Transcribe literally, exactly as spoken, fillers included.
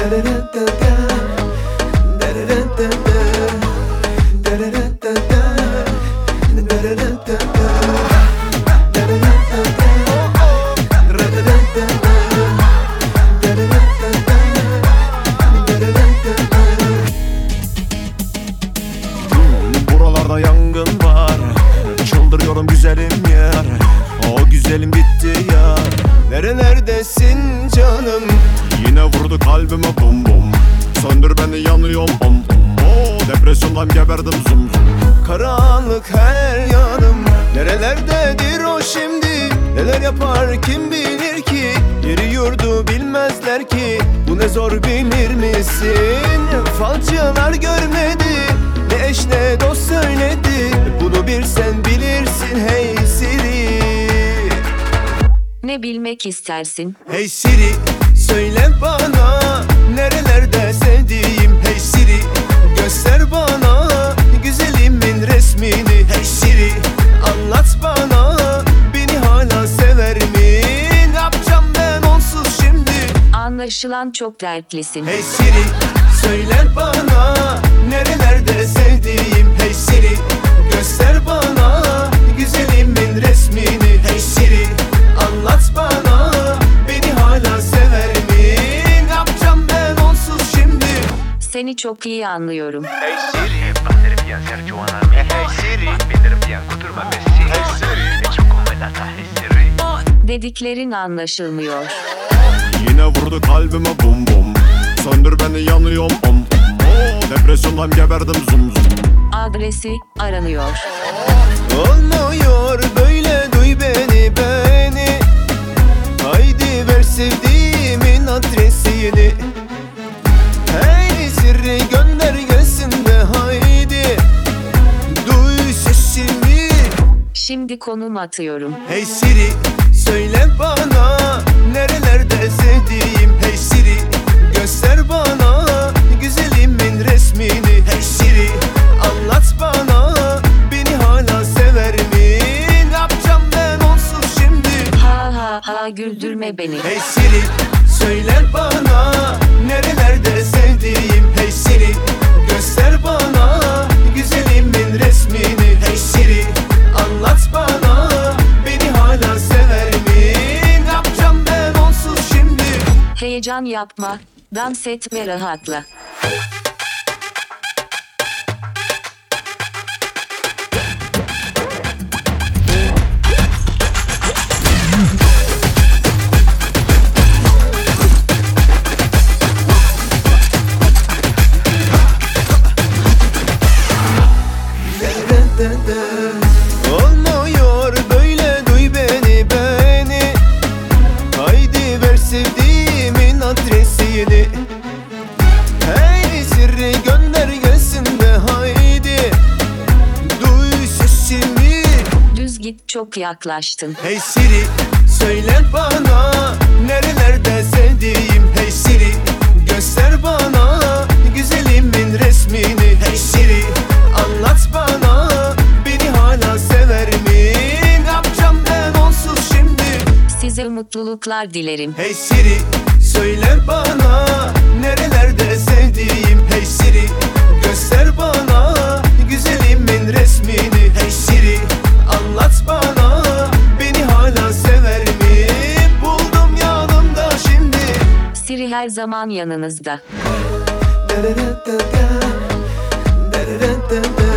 Buralarda yangın var, çıldırıyorum güzelim yar. O güzelim gitti ya. Nerelerdesin canım? Yine vurdu kalbime bum bum. Söndür beni, yanıyorum om om. Oo, depresyondan geberdim zum zum. Karanlık her yanım. Nerelerdedir o şimdi? Neler yapar kim bilir ki? Yeri yurdu bilmezler ki. Bu ne zor bilir misin? Falcılar görmedi, ne eş ne dost söyledi. Bunu bir sen bilirsin hey Siri. Ne bilmek istersin? Hey Siri, söyle bana nerelerde sevdiğim. Hey Siri, göster bana güzelimin resmini. Hey Siri, anlat bana beni hala sever mi? Ne yapacağım ben onsuz şimdi? Anlaşılan çok dertlisin. Hey Siri, söyle bana nerelerde sevdiğim. Hey Siri, göster bana güzelimin resmini. Hey Siri, anlat bana beni hala sever mi? Ne yapacağım ben onsuz şimdi? Seni çok iyi anlıyorum. Hey Siri, batter bien ser Joanna mi. Hey Siri, binder bien kuturma Messi. Hey Siri, e çok data hey Siri. Dediklerin anlaşılmıyor. Yine vurdu kalbime bum bum. Söndür beni, yanıyorum om om. Oo, depresyondan geberdim zum zum. Adresi aranıyor. Olmuyor böyle, duy beni beni. Haydi ver sevdiğimin adresini. Hey Siri, gönder gelsin de haydi. Duy sesimi. Şimdi konum atıyorum. Hey Siri, söyle bana nerelerde sevdiğim. Hey Siri, göster bana güzelimin resmini. Hey Siri, anlat bana beni hala sever mi? Ne yapacağım ben onsuz şimdi? Ha ha ha, güldürme beni. Hey Siri, söyle bana nerelerde sevdiğim. Hey Siri, göster bana güzelimin resmini. Hey Siri, anlat bana beni hala sever mi? Ne yapacağım ben onsuz şimdi? Heyecan yapma. Dans et ve rahatla. Olmuyor böyle, duy beni beni. Haydi ver sevdiğimin adresini. Hey Siri, gönder gelsin de haydi. Duy sesimi. Düz git, çok yaklaştın. Hey Siri, söyle bana nerelerde sevdiğim. Hey Siri, göster bana güzelimin resmini. Hey Siri, anlat bana beni hala sever mi? Ne yapacağım ben onsuz şimdi? Size mutluluklar dilerim. Hey Siri, söyle bana nerelerde sevdiğim. Hey Siri, göster bana güzelimin resmini. Hey Siri, anlat bana beni hala sever mi? Buldum yanımda şimdi. Siri her zaman yanınızda. Da da da da da, da da da da da.